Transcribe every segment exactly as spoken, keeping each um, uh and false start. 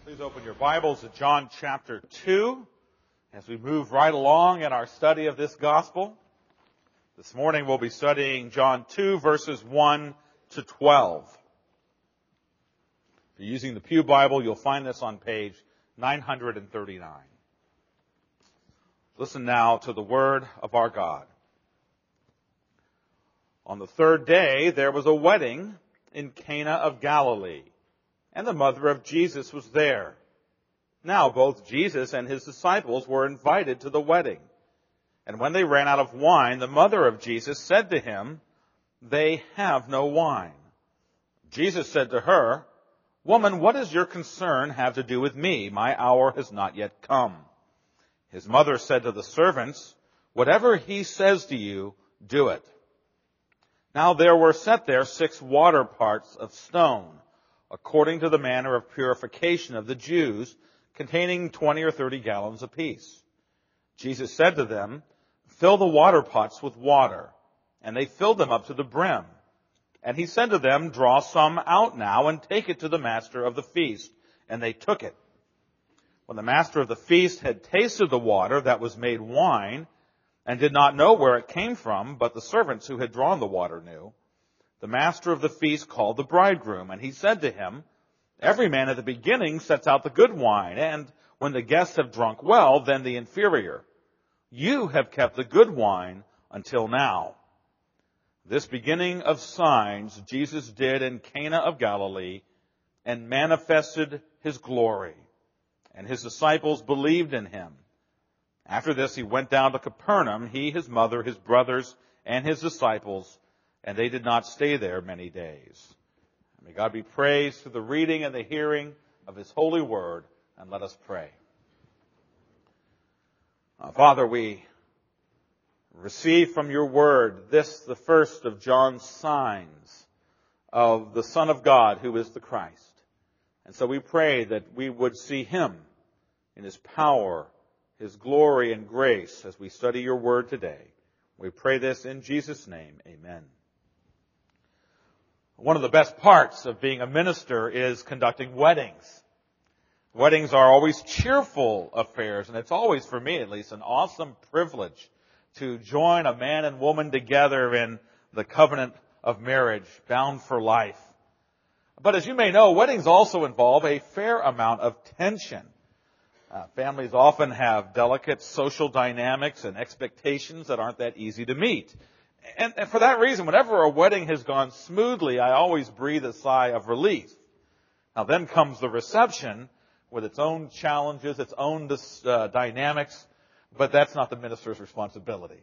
Please open your Bibles to John chapter two as we move right along in our study of this gospel. This morning we'll be studying John two verses one to twelve. If you're using the Pew Bible, you'll find this on page nine thirty-nine. Listen now to the word of our God. On the third day there was a wedding in Cana of Galilee, and the mother of Jesus was there. Now both Jesus and his disciples were invited to the wedding. And when they ran out of wine, the mother of Jesus said to him, "They have no wine." Jesus said to her, "Woman, what does your concern have to do with me? My hour has not yet come." His mother said to the servants, "Whatever he says to you, do it." Now there were set there six water parts of stone, according to the manner of purification of the Jews, containing twenty or thirty gallons apiece. Jesus said to them, "Fill the water pots with water." And they filled them up to the brim. And he said to them, "Draw some out now and take it to the master of the feast." And they took it. When the master of the feast had tasted the water that was made wine, and did not know where it came from, but the servants who had drawn the water knew, the master of the feast called the bridegroom, and he said to him, "Every man at the beginning sets out the good wine, and when the guests have drunk well, then the inferior. You have kept the good wine until now." This beginning of signs Jesus did in Cana of Galilee, and manifested his glory, and his disciples believed in him. After this he went down to Capernaum, he, his mother, his brothers, and his disciples, and they did not stay there many days. May God be praised through the reading and the hearing of his holy word, and let us pray. Uh, Father, we receive from your word this, the first of John's signs of the Son of God, who is the Christ. And so we pray that we would see him in his power, his glory and grace as we study your word today. We pray this in Jesus' name. Amen. One of the best parts of being a minister is conducting weddings. Weddings are always cheerful affairs, and it's always, for me at least, an awesome privilege to join a man and woman together in the covenant of marriage, bound for life. But as you may know, weddings also involve a fair amount of tension. Uh, families often have delicate social dynamics and expectations that aren't that easy to meet. And, and for that reason, whenever a wedding has gone smoothly, I always breathe a sigh of relief. Now then comes the reception with its own challenges, its own uh, dynamics, but that's not the minister's responsibility.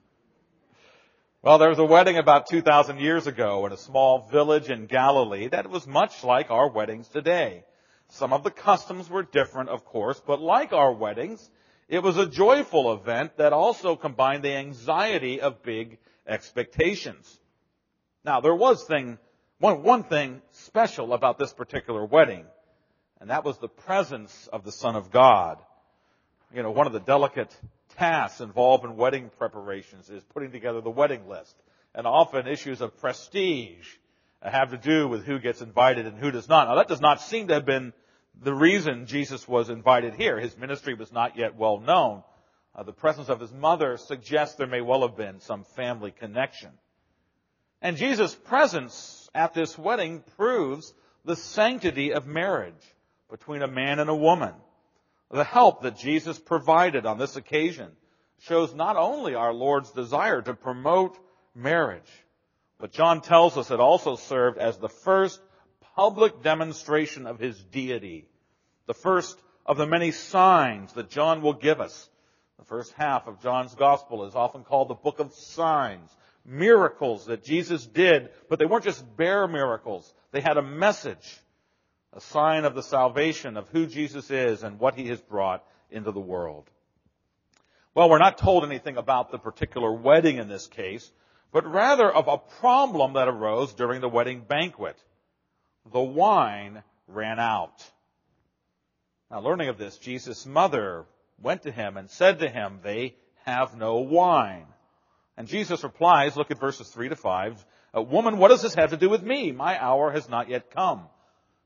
Well, there was a wedding about two thousand years ago in a small village in Galilee that was much like our weddings today. Some of the customs were different, of course, but like our weddings, it was a joyful event that also combined the anxiety of big expectations. Now, there was thing, one, one thing special about this particular wedding, and that was the presence of the Son of God. You know, one of the delicate tasks involved in wedding preparations is putting together the wedding list. And often issues of prestige have to do with who gets invited and who does not. Now, that does not seem to have been the reason Jesus was invited here. His ministry was not yet well known. Uh, the presence of his mother suggests there may well have been some family connection. And Jesus' presence at this wedding proves the sanctity of marriage between a man and a woman. The help that Jesus provided on this occasion shows not only our Lord's desire to promote marriage, but John tells us it also served as the first public demonstration of his deity. The first of the many signs that John will give us. The first half of John's gospel is often called the book of signs. Miracles that Jesus did, but they weren't just bare miracles. They had a message, a sign of the salvation of who Jesus is and what he has brought into the world. Well, we're not told anything about the particular wedding in this case, but rather of a problem that arose during the wedding banquet. The wine ran out. Now, learning of this, Jesus' mother went to him and said to him, "They have no wine." And Jesus replies, look at verses three to five, "Woman, what does this have to do with me? My hour has not yet come."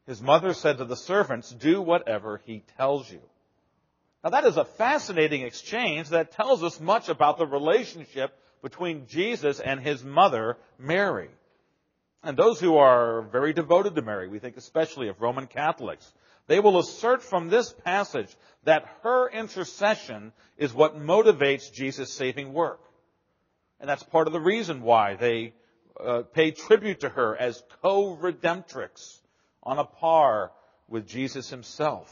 His mother said to the servants, "Do whatever he tells you." Now that is a fascinating exchange that tells us much about the relationship between Jesus and his mother, Mary. And those who are very devoted to Mary, we think especially of Roman Catholics, they will assert from this passage that her intercession is what motivates Jesus' saving work. And that's part of the reason why they uh, pay tribute to her as co-redemptrix on a par with Jesus himself.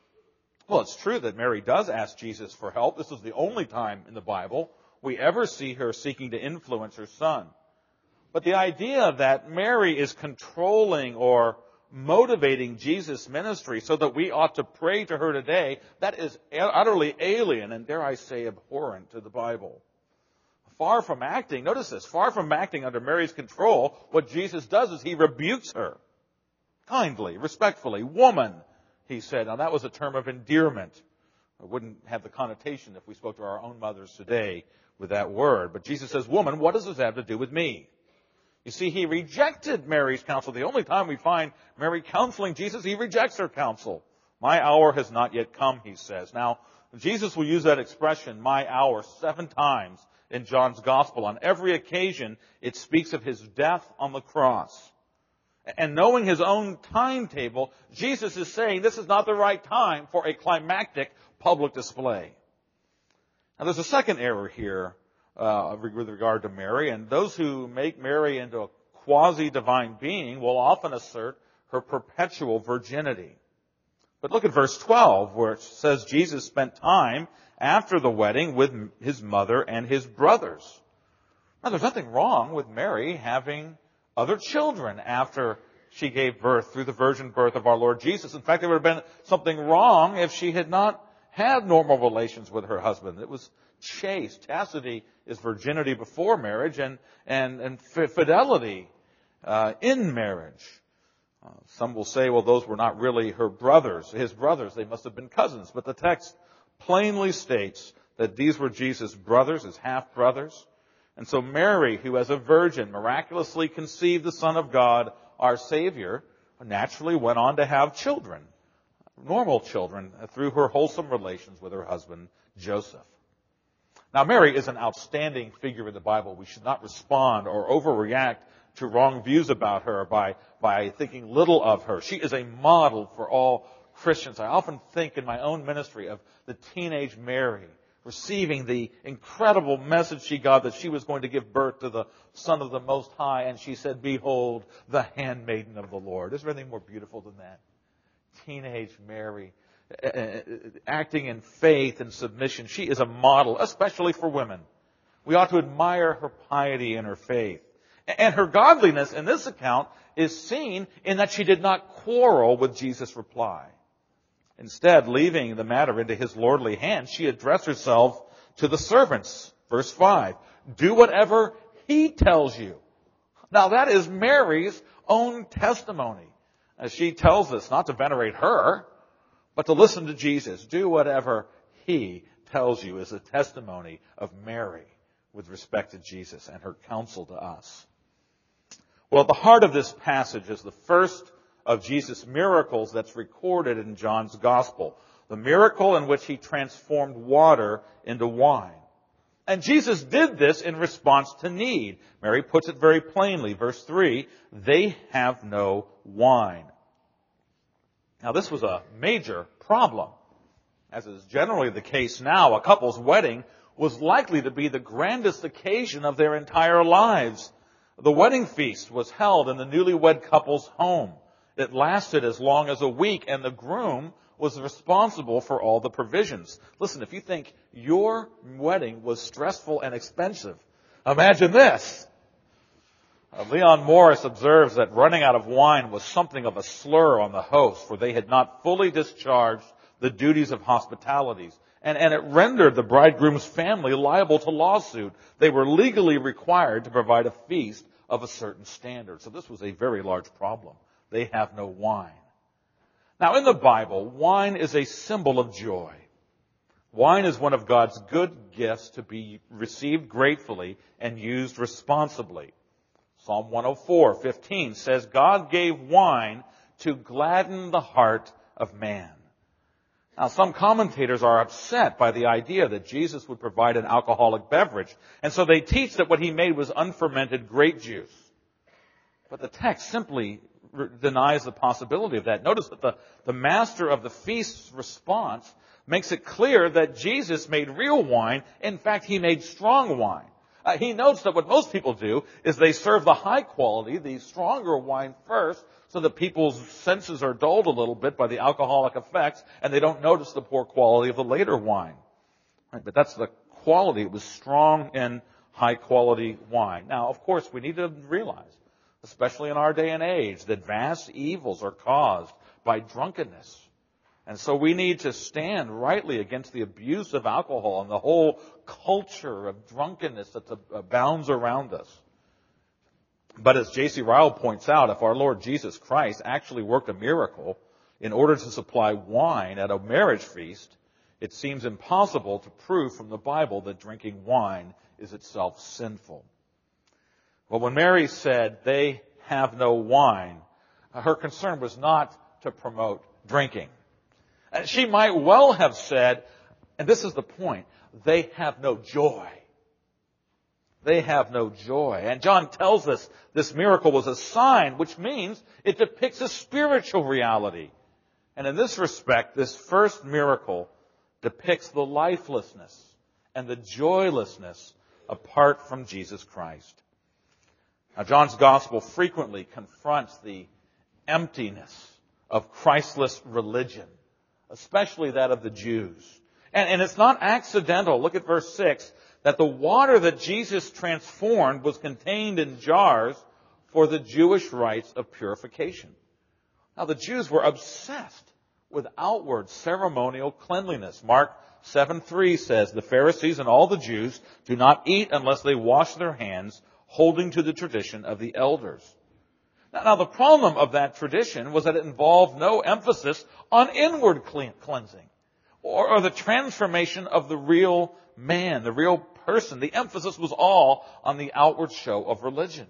Well, it's true that Mary does ask Jesus for help. This is the only time in the Bible we ever see her seeking to influence her son. But the idea that Mary is controlling or motivating Jesus' ministry so that we ought to pray to her today, that is utterly alien and, dare I say, abhorrent to the Bible. Far from acting, notice this, far from acting under Mary's control, what Jesus does is he rebukes her. Kindly, respectfully, "Woman," he said. Now that was a term of endearment. It wouldn't have the connotation if we spoke to our own mothers today with that word. But Jesus says, "Woman, what does this have to do with me?" You see, he rejected Mary's counsel. The only time we find Mary counseling Jesus, he rejects her counsel. "My hour has not yet come," he says. Now, Jesus will use that expression, "my hour," seven times in John's Gospel. On every occasion, it speaks of his death on the cross. And knowing his own timetable, Jesus is saying this is not the right time for a climactic public display. Now, there's a second error here uh, with regard to Mary, and those who make Mary into a quasi-divine being will often assert her perpetual virginity. But look at verse twelve, where it says Jesus spent time after the wedding with his mother and his brothers. Now, there's nothing wrong with Mary having other children after she gave birth through the virgin birth of our Lord Jesus. In fact, there would have been something wrong if she had not had normal relations with her husband. It was chaste. Chastity is virginity before marriage, and and, and fidelity uh, in marriage. Uh, some will say, well, those were not really her brothers, his brothers. They must have been cousins. But the text plainly states that these were Jesus' brothers, his half-brothers. And so Mary, who as a virgin miraculously conceived the Son of God, our Savior, naturally went on to have children, normal children, through her wholesome relations with her husband, Joseph. Now, Mary is an outstanding figure in the Bible. We should not respond or overreact to wrong views about her by, by thinking little of her. She is a model for all Christians. I often think in my own ministry of the teenage Mary, receiving the incredible message she got that she was going to give birth to the Son of the Most High, and she said, "Behold, the handmaiden of the Lord." Is there anything more beautiful than that? Teenage Mary, acting in faith and submission. She is a model, especially for women. We ought to admire her piety and her faith. And her godliness in this account is seen in that she did not quarrel with Jesus' reply. Instead, leaving the matter into his lordly hands, she addressed herself to the servants. Verse five, "Do whatever he tells you." Now that is Mary's own testimony, as she tells us not to venerate her, but to listen to Jesus. Do whatever he tells you is a testimony of Mary with respect to Jesus and her counsel to us. Well, at the heart of this passage is the first of Jesus' miracles that's recorded in John's Gospel. The miracle in which he transformed water into wine. And Jesus did this in response to need. Mary puts it very plainly. Verse three, "They have no wine." Now this was a major problem. As is generally the case now, a couple's wedding was likely to be the grandest occasion of their entire lives. The wedding feast was held in the newlywed couple's home. It lasted as long as a week, and the groom was responsible for all the provisions. Listen, if you think your wedding was stressful and expensive, imagine this. Uh, Leon Morris observes that running out of wine was something of a slur on the host, for they had not fully discharged the duties of hospitality. And, and it rendered the bridegroom's family liable to lawsuit. They were legally required to provide a feast of a certain standard. So this was a very large problem. They have no wine. Now, in the Bible, wine is a symbol of joy. Wine is one of God's good gifts to be received gratefully and used responsibly. Psalm one oh four, fifteen says, "God gave wine to gladden the heart of man. Now, some commentators are upset by the idea that Jesus would provide an alcoholic beverage, and so they teach that what he made was unfermented grape juice. But the text simply re- denies the possibility of that. Notice that the, the master of the feast's response makes it clear that Jesus made real wine. In fact, he made strong wine. Uh, he notes that what most people do is they serve the high quality, the stronger wine first, so that people's senses are dulled a little bit by the alcoholic effects, and they don't notice the poor quality of the later wine. Right, but that's the quality. It was strong and high quality wine. Now, of course, we need to realize, especially in our day and age, that vast evils are caused by drunkenness. And so we need to stand rightly against the abuse of alcohol and the whole culture of drunkenness that abounds around us. But as J C Ryle points out, if our Lord Jesus Christ actually worked a miracle in order to supply wine at a marriage feast, it seems impossible to prove from the Bible that drinking wine is itself sinful. Well, when Mary said, "They have no wine," her concern was not to promote drinking. She might well have said, and this is the point, "They have no joy." They have no joy. And John tells us this miracle was a sign, which means it depicts a spiritual reality. And in this respect, this first miracle depicts the lifelessness and the joylessness apart from Jesus Christ. Now, John's gospel frequently confronts the emptiness of Christless religion, especially that of the Jews. And, and it's not accidental. Look at verse six. That the water that Jesus transformed was contained in jars for the Jewish rites of purification. Now, the Jews were obsessed with outward ceremonial cleanliness. Mark seven three says, "The Pharisees and all the Jews do not eat unless they wash their hands, holding to the tradition of the elders." Now, now the problem of that tradition was that it involved no emphasis on inward clean, cleansing or, or the transformation of the real man, the real person. The emphasis was all on the outward show of religion.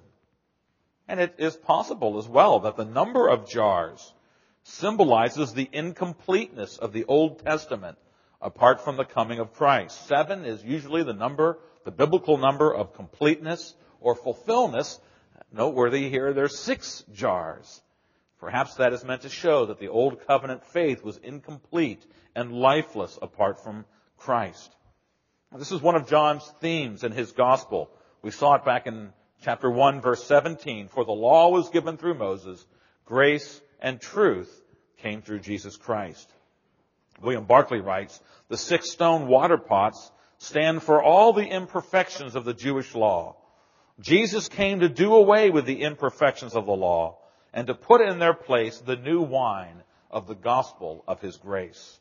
And it is possible as well that the number of jars symbolizes the incompleteness of the Old Testament apart from the coming of Christ. Seven is usually the number, the biblical number of completeness or fulfillment. Noteworthy here, there's six jars. Perhaps that is meant to show that the Old Covenant faith was incomplete and lifeless apart from Christ. This is one of John's themes in his gospel. We saw it back in chapter one, verse seventeen. "For the law was given through Moses, grace and truth came through Jesus Christ." William Barclay writes, "The six stone water pots stand for all the imperfections of the Jewish law. Jesus came to do away with the imperfections of the law and to put in their place the new wine of the gospel of his grace."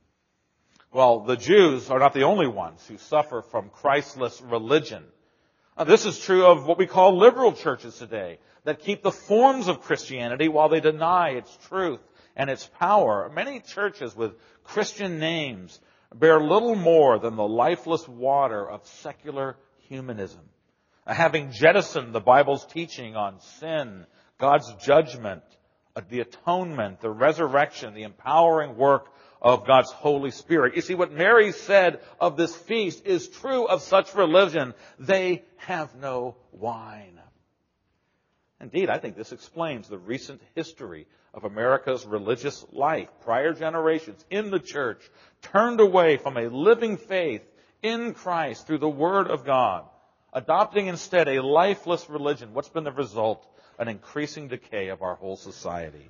Well, the Jews are not the only ones who suffer from Christless religion. Now, this is true of what we call liberal churches today, that keep the forms of Christianity while they deny its truth and its power. Many churches with Christian names bear little more than the lifeless water of secular humanism, having jettisoned the Bible's teaching on sin, God's judgment, the atonement, the resurrection, the empowering work of God's Holy Spirit. You see, what Mary said of this feast is true of such religion. They have no wine. Indeed, I think this explains the recent history of America's religious life. Prior generations in the church turned away from a living faith in Christ through the Word of God, adopting instead a lifeless religion. What's been the result? An increasing decay of our whole society.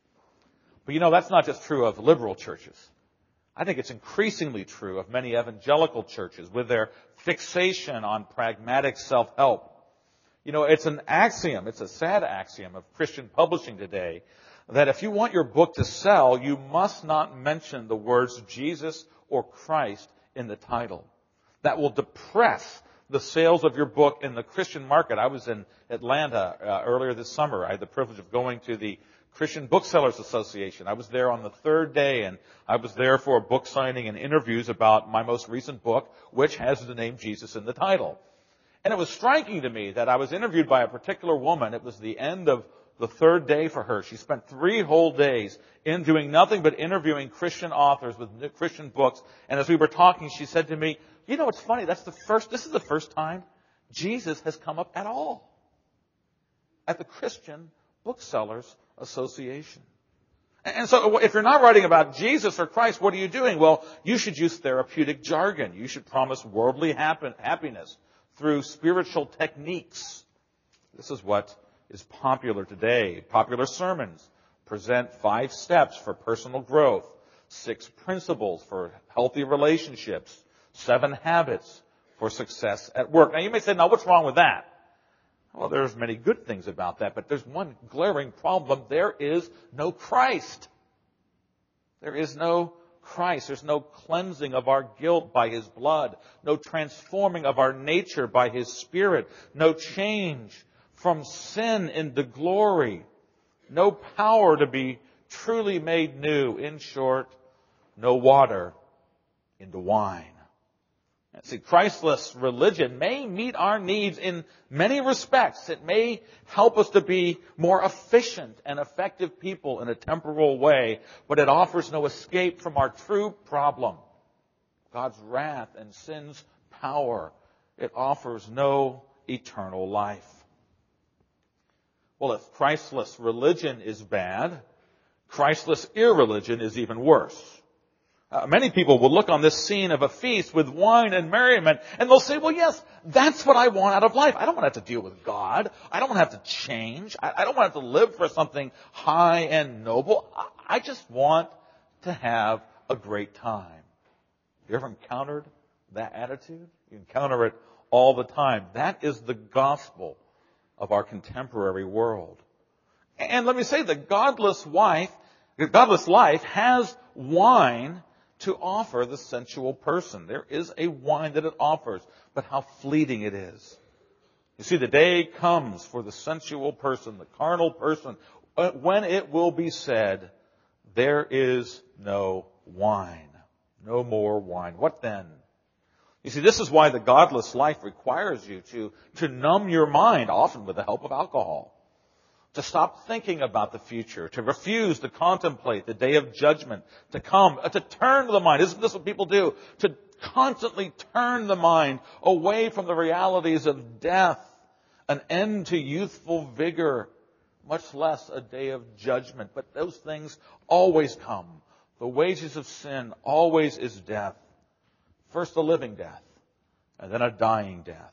But you know, that's not just true of liberal churches. I think it's increasingly true of many evangelical churches with their fixation on pragmatic self-help. You know, it's an axiom, it's a sad axiom of Christian publishing today, that if you want your book to sell, you must not mention the words Jesus or Christ in the title. That will depress the sales of your book in the Christian market. I was in Atlanta uh, earlier this summer. I had the privilege of going to the Christian Booksellers Association. I was there on the third day, and I was there for a book signing and interviews about my most recent book, which has the name Jesus in the title. And it was striking to me that I was interviewed by a particular woman. It was the end of the third day for her. She spent three whole days in doing nothing but interviewing Christian authors with Christian books. And as we were talking, she said to me, you know, it's funny. That's the first, this is the first time Jesus has come up at all at the Christian Booksellers Association. And so if you're not writing about Jesus or Christ, what are you doing? Well, you should use therapeutic jargon. You should promise worldly happiness through spiritual techniques. This is what is popular today. Popular sermons present five steps for personal growth, six principles for healthy relationships, seven habits for success at work. Now you may say, now what's wrong with that? Well, there's many good things about that, but there's one glaring problem. There is no Christ. There is no Christ. There's no cleansing of our guilt by His blood. No transforming of our nature by His Spirit. No change from sin into glory. No power to be truly made new. In short, no water into wine. See, Christless religion may meet our needs in many respects. It may help us to be more efficient and effective people in a temporal way, but it offers no escape from our true problem, God's wrath and sin's power. It offers no eternal life. Well, if Christless religion is bad, Christless irreligion is even worse. Uh, many people will look on this scene of a feast with wine and merriment, and they'll say, well, yes, that's what I want out of life. I don't want to have to deal with God. I don't want to have to change. I, I don't want to have to live for something high and noble. I, I just want to have a great time. You ever encountered that attitude? You encounter it all the time. That is the gospel of our contemporary world. And let me say, the godless wife, the godless life has wine to offer the sensual person. There is a wine that it offers, but how fleeting it is. You see, the day comes for the sensual person, the carnal person, when it will be said, there is no wine. No more wine. What then? You see, this is why the godless life requires you to, to numb your mind, often with the help of alcohol. To stop thinking about the future, to refuse to contemplate the day of judgment, to come, to turn the mind. Isn't this what people do? To constantly turn the mind away from the realities of death, an end to youthful vigor, much less a day of judgment. But those things always come. The wages of sin always is death. First a living death, and then a dying death.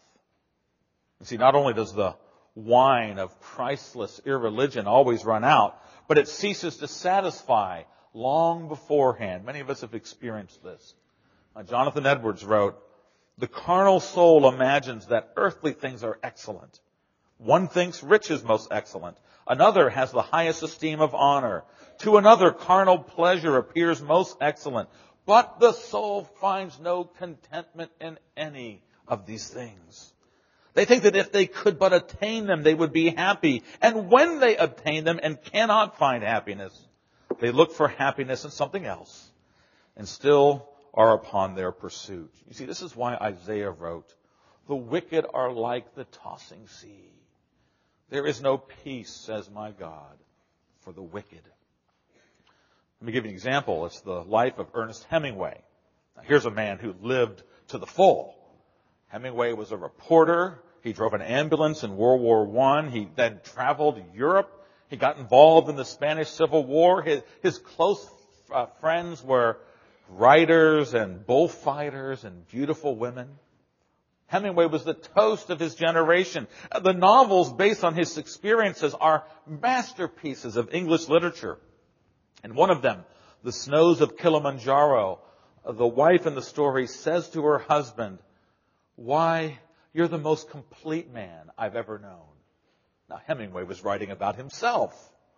You see, not only does the wine of Christless irreligion always run out, but it ceases to satisfy long beforehand. Many of us have experienced this. Uh, Jonathan Edwards wrote, the carnal soul imagines that earthly things are excellent. One thinks riches most excellent. Another has the highest esteem of honor. To another, carnal pleasure appears most excellent. But the soul finds no contentment in any of these things. They think that if they could but attain them, they would be happy. And when they obtain them and cannot find happiness, they look for happiness in something else and still are upon their pursuit. You see, this is why Isaiah wrote, the wicked are like the tossing sea. There is no peace, says my God, for the wicked. Let me give you an example. It's the life of Ernest Hemingway. Now, here's a man who lived to the full. Hemingway was a reporter. He drove an ambulance in World War One. He then traveled Europe. He got involved in the Spanish Civil War. His, his close uh, friends were writers and bullfighters and beautiful women. Hemingway was the toast of his generation. The novels based on his experiences are masterpieces of English literature. And one of them, The Snows of Kilimanjaro, the wife in the story says to her husband, why, you're the most complete man I've ever known. Now, Hemingway was writing about himself.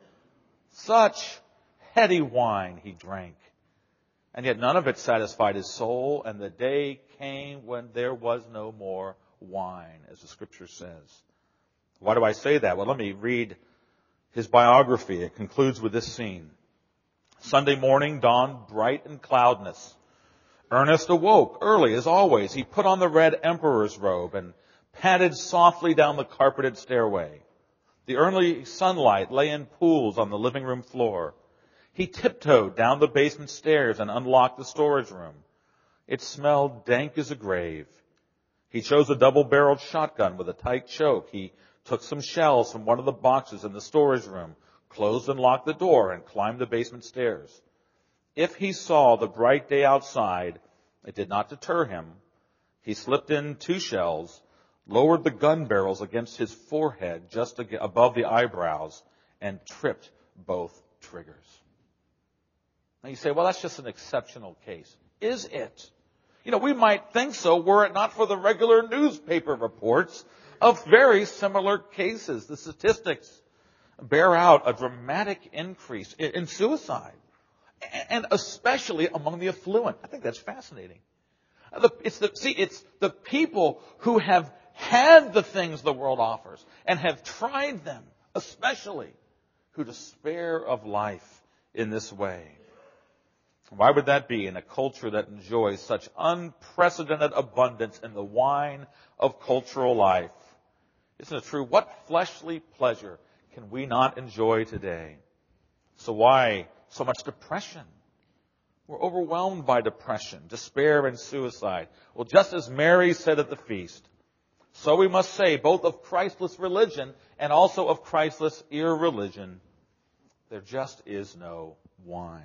Such heady wine he drank. And yet none of it satisfied his soul, and the day came when there was no more wine, as the scripture says. Why do I say that? Well, let me read his biography. It concludes with this scene. Sunday morning dawned bright and cloudless. Ernest awoke early, as always. He put on the red emperor's robe and padded softly down the carpeted stairway. The early sunlight lay in pools on the living room floor. He tiptoed down the basement stairs and unlocked the storage room. It smelled dank as a grave. He chose a double-barreled shotgun with a tight choke. He took some shells from one of the boxes in the storage room, closed and locked the door, and climbed the basement stairs. If he saw the bright day outside, it did not deter him. He slipped in two shells, lowered the gun barrels against his forehead just above the eyebrows, and tripped both triggers. Now you say, well, that's just an exceptional case. Is it? You know, we might think so were it not for the regular newspaper reports of very similar cases. The statistics bear out a dramatic increase in suicide, and especially among the affluent. I think that's fascinating. It's the, see, it's the people who have had the things the world offers and have tried them, especially, who despair of life in this way. Why would that be in a culture that enjoys such unprecedented abundance in the wine of cultural life? Isn't it true? What fleshly pleasure can we not enjoy today? So why so much depression? We're overwhelmed by depression, despair, and suicide. Well, just as Mary said at the feast, so we must say both of Christless religion and also of Christless irreligion, there just is no wine.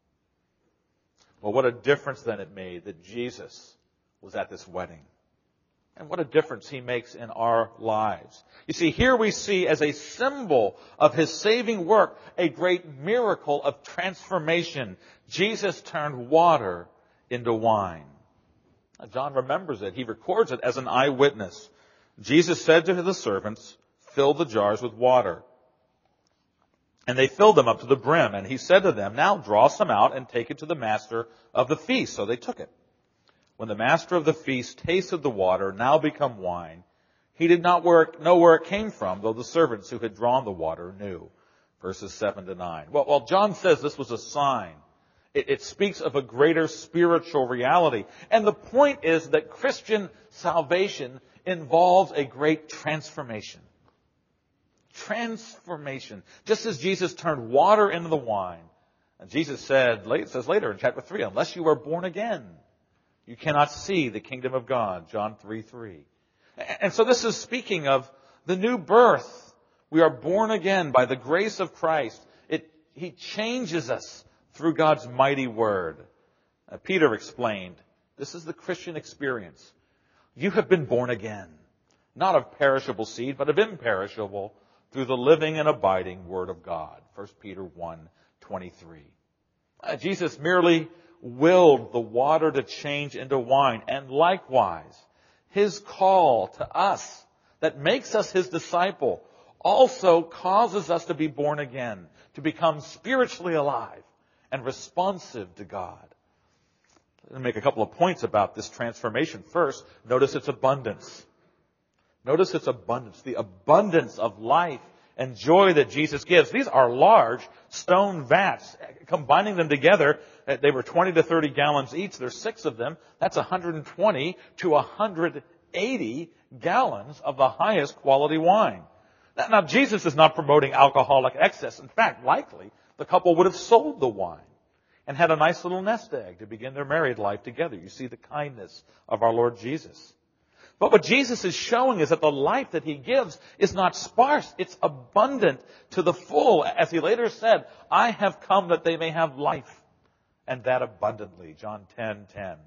Well, what a difference then it made that Jesus was at this wedding. And what a difference he makes in our lives. You see, here we see as a symbol of his saving work a great miracle of transformation. Jesus turned water into wine. Now, John remembers it. He records it as an eyewitness. Jesus said to the servants, "Fill the jars with water." And they filled them up to the brim. And he said to them, "Now draw some out and take it to the master of the feast." So they took it. When the master of the feast tasted the water, now become wine, he did not know where it came from, though the servants who had drawn the water knew. Verses seven to nine. Well, well John says this was a sign. It, it speaks of a greater spiritual reality. And the point is that Christian salvation involves a great transformation. Transformation. Just as Jesus turned water into the wine. And Jesus said, it says later in chapter three, unless you are born again, you cannot see the kingdom of God. John three three. And so this is speaking of the new birth. We are born again by the grace of Christ. It, He changes us through God's mighty word. Uh, Peter explained, this is the Christian experience. You have been born again, not of perishable seed, but of imperishable, through the living and abiding word of God. First Peter one twenty-three. Uh, Jesus merely willed the water to change into wine, and likewise, his call to us that makes us his disciple also causes us to be born again, to become spiritually alive and responsive to God. Let me make a couple of points about this transformation. First, notice its abundance. Notice its abundance, the abundance of life and joy that Jesus gives. These are large stone vats. Combining them together, they were twenty to thirty gallons each. There's six of them. That's one hundred twenty to one hundred eighty gallons of the highest quality wine. Now, now, Jesus is not promoting alcoholic excess. In fact, likely, the couple would have sold the wine and had a nice little nest egg to begin their married life together. You see the kindness of our Lord Jesus. But what Jesus is showing is that the life that he gives is not sparse. It's abundant to the full. As he later said, I have come that they may have life, and that abundantly. John ten ten.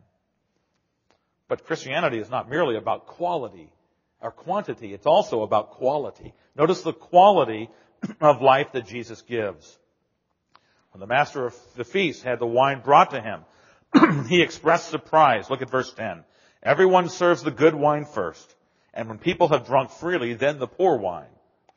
But Christianity is not merely about quality or quantity. It's also about quality. Notice the quality of life that Jesus gives. When the master of the feast had the wine brought to him, he expressed surprise. Look at verse ten. Everyone serves the good wine first, and when people have drunk freely, then the poor wine.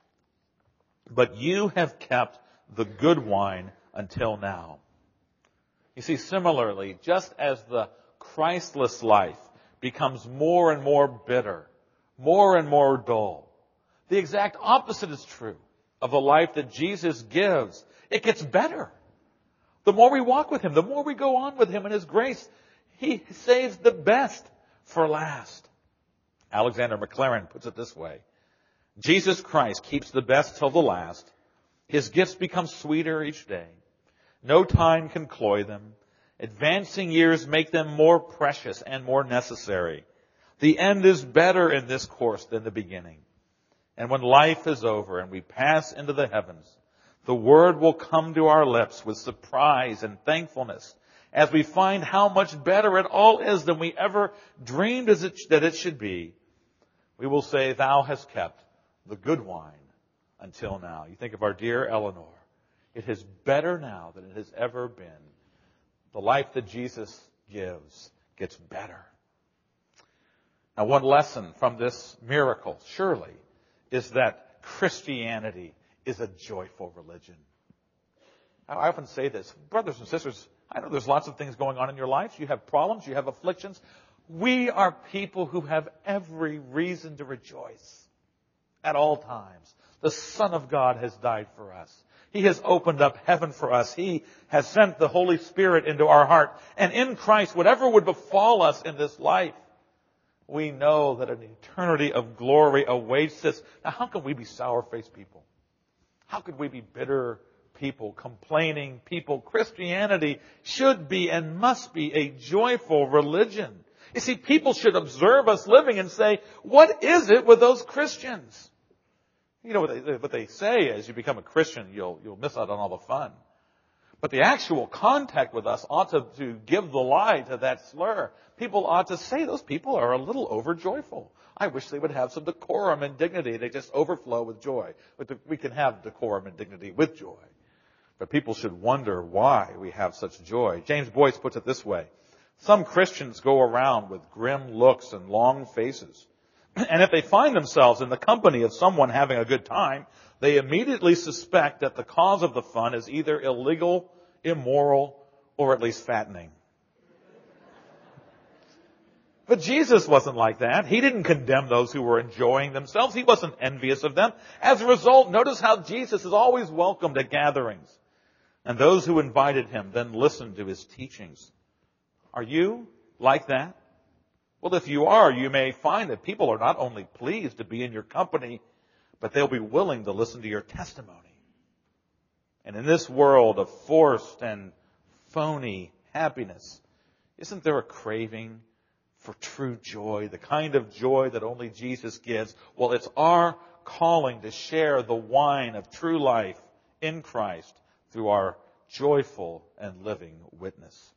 But you have kept the good wine until now. You see, similarly, just as the Christless life becomes more and more bitter, more and more dull, the exact opposite is true of the life that Jesus gives. It gets better. The more we walk with him, the more we go on with him in his grace, he saves the best for last. Alexander Maclaren puts it this way. Jesus Christ keeps the best till the last. His gifts become sweeter each day. No time can cloy them. Advancing years make them more precious and more necessary. The end is better in this course than the beginning. And when life is over and we pass into the heavens, the word will come to our lips with surprise and thankfulness as we find how much better it all is than we ever dreamed as it, that it should be. We will say, "Thou hast kept the good wine until now." You think of our dear Eleanor. It is better now than it has ever been. The life that Jesus gives gets better. Now, one lesson from this miracle, surely, is that Christianity is a joyful religion. I often say this, brothers and sisters, I know there's lots of things going on in your life. You have problems, you have afflictions. We are people who have every reason to rejoice at all times. The Son of God has died for us. He has opened up heaven for us. He has sent the Holy Spirit into our heart. And in Christ, whatever would befall us in this life, we know that an eternity of glory awaits us. Now, how can we be sour-faced people? How could we be bitter people, complaining people? Christianity should be and must be a joyful religion. You see, people should observe us living and say, what is it with those Christians? You know, what they, what they say is, you become a Christian, you'll, you'll miss out on all the fun. But the actual contact with us ought to, to give the lie to that slur. People ought to say, those people are a little overjoyful. I wish they would have some decorum and dignity. They just overflow with joy. But we can have decorum and dignity with joy. But people should wonder why we have such joy. James Boyce puts it this way. Some Christians go around with grim looks and long faces. And if they find themselves in the company of someone having a good time, they immediately suspect that the cause of the fun is either illegal, immoral, or at least fattening. But Jesus wasn't like that. He didn't condemn those who were enjoying themselves. He wasn't envious of them. As a result, notice how Jesus is always welcomed at gatherings. And those who invited him then listened to his teachings. Are you like that? Well, if you are, you may find that people are not only pleased to be in your company, but they'll be willing to listen to your testimony. And in this world of forced and phony happiness, isn't there a craving for true joy, the kind of joy that only Jesus gives? Well, it's our calling to share the wine of true life in Christ through our joyful and living witness.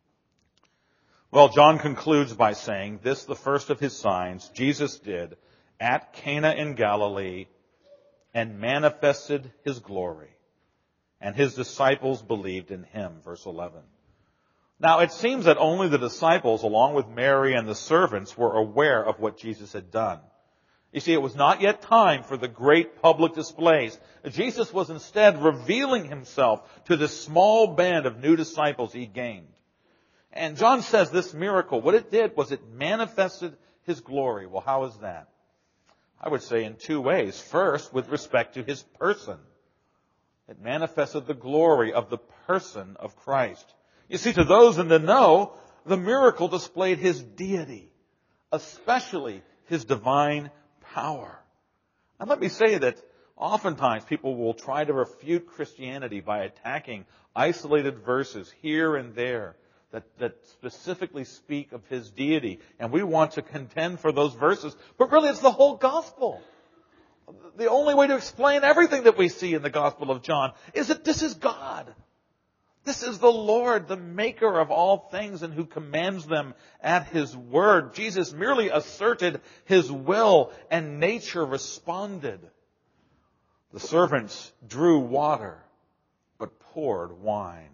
Well, John concludes by saying, this, the first of his signs, Jesus did at Cana in Galilee and manifested his glory. And his disciples believed in him. Verse eleven. Now, it seems that only the disciples, along with Mary and the servants, were aware of what Jesus had done. You see, it was not yet time for the great public displays. Jesus was instead revealing himself to this small band of new disciples he gained. And John says this miracle, what it did was it manifested his glory. Well, how is that? I would say in two ways. First, with respect to his person. It manifested the glory of the person of Christ. You see, to those in the know, the miracle displayed his deity, especially his divine power. And let me say that oftentimes people will try to refute Christianity by attacking isolated verses here and there that, that specifically speak of his deity. And we want to contend for those verses. But really, it's the whole gospel. The only way to explain everything that we see in the Gospel of John is that this is God. This is the Lord, the maker of all things and who commands them at his word. Jesus merely asserted his will and nature responded. The servants drew water but poured wine.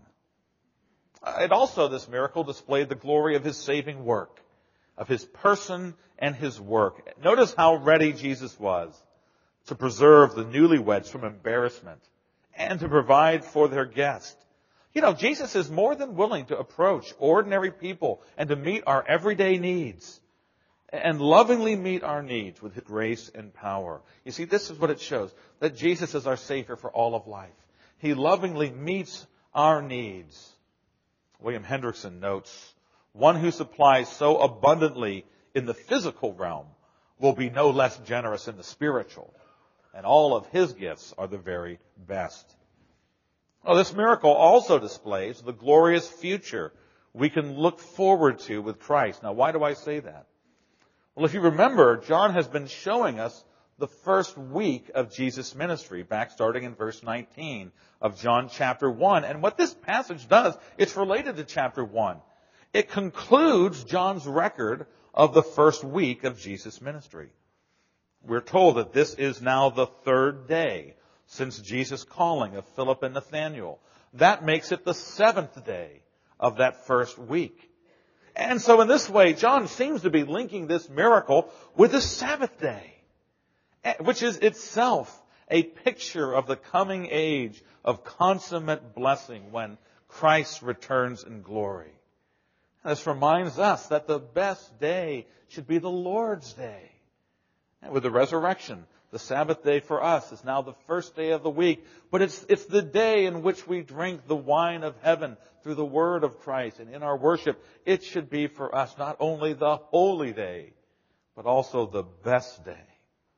It also, this miracle, displayed the glory of his saving work, of his person and his work. Notice how ready Jesus was to preserve the newlyweds from embarrassment and to provide for their guest. You know, Jesus is more than willing to approach ordinary people and to meet our everyday needs and lovingly meet our needs with his grace and power. You see, this is what it shows, that Jesus is our Savior for all of life. He lovingly meets our needs. William Hendrickson notes, one who supplies so abundantly in the physical realm will be no less generous in the spiritual. and all of His gifts are the very best. Well, this miracle also displays the glorious future we can look forward to with Christ. Now, why do I say that? Well, if you remember, John has been showing us the first week of Jesus' ministry, back starting in verse nineteen of John chapter one. And what this passage does, it's related to chapter one. It concludes John's record of the first week of Jesus' ministry. We're told that this is now the third day since Jesus' calling of Philip and Nathanael. That makes it the seventh day of that first week. And so in this way, John seems to be linking this miracle with the Sabbath day, which is itself a picture of the coming age of consummate blessing when Christ returns in glory. And this reminds us that the best day should be the Lord's day. And with the resurrection, the Sabbath day for us is now the first day of the week, but it's, it's the day in which we drink the wine of heaven through the word of Christ. And in our worship, it should be for us not only the holy day, but also the best day.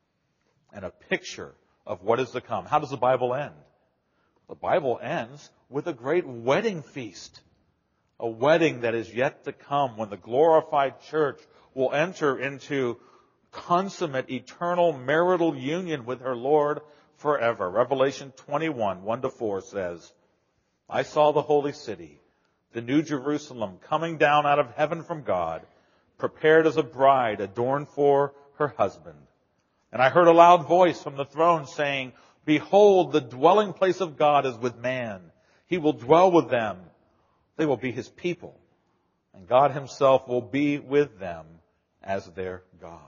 And a picture of what is to come. How does the Bible end? The Bible ends with a great wedding feast. A wedding that is yet to come when the glorified church will enter into consummate eternal marital union with her Lord forever. Revelation twenty-one, one to four says, I saw the holy city, the new Jerusalem, coming down out of heaven from God, prepared as a bride adorned for her husband. And I heard a loud voice from the throne saying, Behold, the dwelling place of God is with man. He will dwell with them. They will be His people. And God Himself will be with them as their God.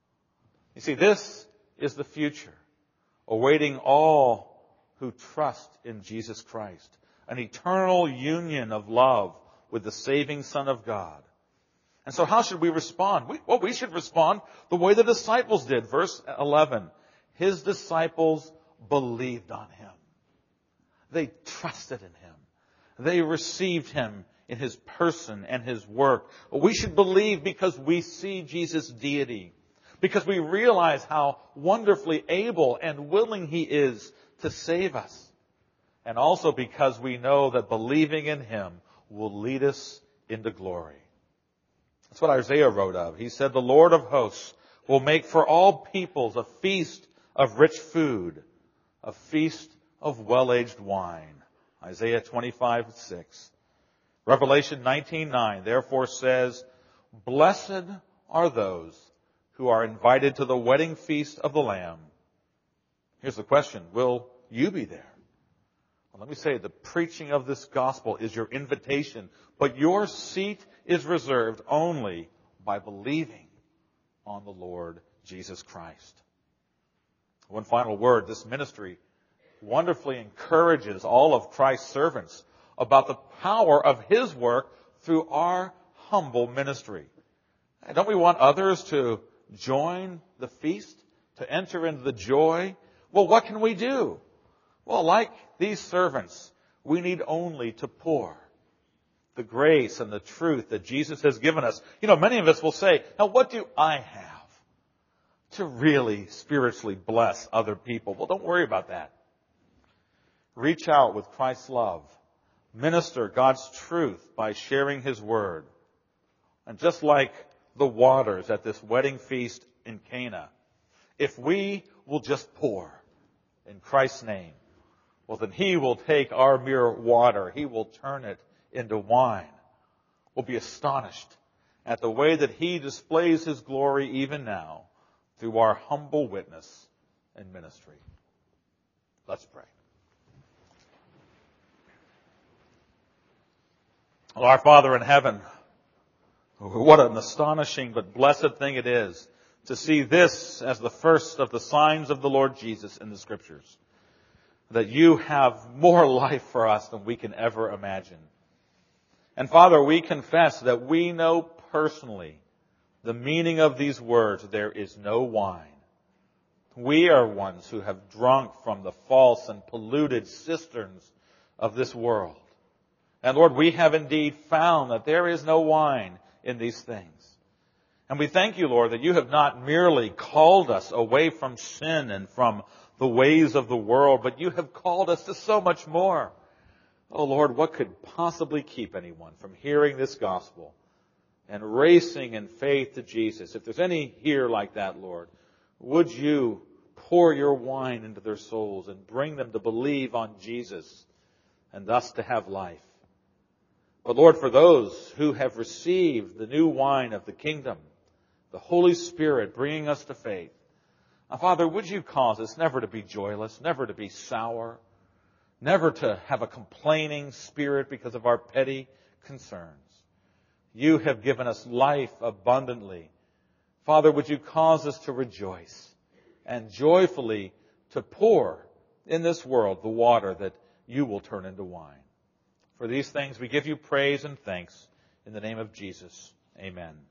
You see, this is the future, awaiting all who trust in Jesus Christ. An eternal union of love with the saving Son of God. And so how should we respond? We, well, we should respond the way the disciples did. Verse eleven. His disciples believed on Him. They trusted in Him. They received Him in His person and His work. We should believe because we see Jesus' deity. Because we realize how wonderfully able and willing He is to save us. And also because we know that believing in Him will lead us into glory. That's what Isaiah wrote of. He said, the Lord of hosts will make for all peoples a feast of rich food, a feast of well-aged wine. Isaiah twenty-five, six. Revelation nineteen, nine therefore says, Blessed are those who are invited to the wedding feast of the Lamb. Here's the question, will you be there? Well, let me say, the preaching of this gospel is your invitation, but your seat is reserved only by believing on the Lord Jesus Christ. One final word, this ministry wonderfully encourages all of Christ's servants about the power of His work through our humble ministry. And don't we want others to join the feast, to enter into the joy? Well, what can we do? Well, like these servants, we need only to pour the grace and the truth that Jesus has given us. You know, many of us will say, now what do I have to really spiritually bless other people? Well, don't worry about that. Reach out with Christ's love. Minister God's truth by sharing His word. And just like the waters at this wedding feast in Cana, if we will just pour in Christ's name, well, then He will take our mere water. He will turn it into wine. We'll be astonished at the way that He displays His glory even now through our humble witness and ministry. Let's pray. Well, our Father in heaven, what an astonishing but blessed thing it is to see this as the first of the signs of the Lord Jesus in the Scriptures. That You have more life for us than we can ever imagine. And Father, we confess that we know personally the meaning of these words, there is no wine. We are ones who have drunk from the false and polluted cisterns of this world. And Lord, we have indeed found that there is no wine in these things. And we thank You, Lord, that You have not merely called us away from sin and from the ways of the world, but you have called us to so much more. Oh Lord, what could possibly keep anyone from hearing this gospel and racing in faith to Jesus? If there's any here like that, Lord, would you pour your wine into their souls and bring them to believe on Jesus and thus to have life? But Lord, for those who have received the new wine of the kingdom, the Holy Spirit bringing us to faith, now, Father, would you cause us never to be joyless, never to be sour, never to have a complaining spirit because of our petty concerns. You have given us life abundantly. Father, would you cause us to rejoice and joyfully to pour in this world the water that you will turn into wine. For these things we give you praise and thanks in the name of Jesus. Amen.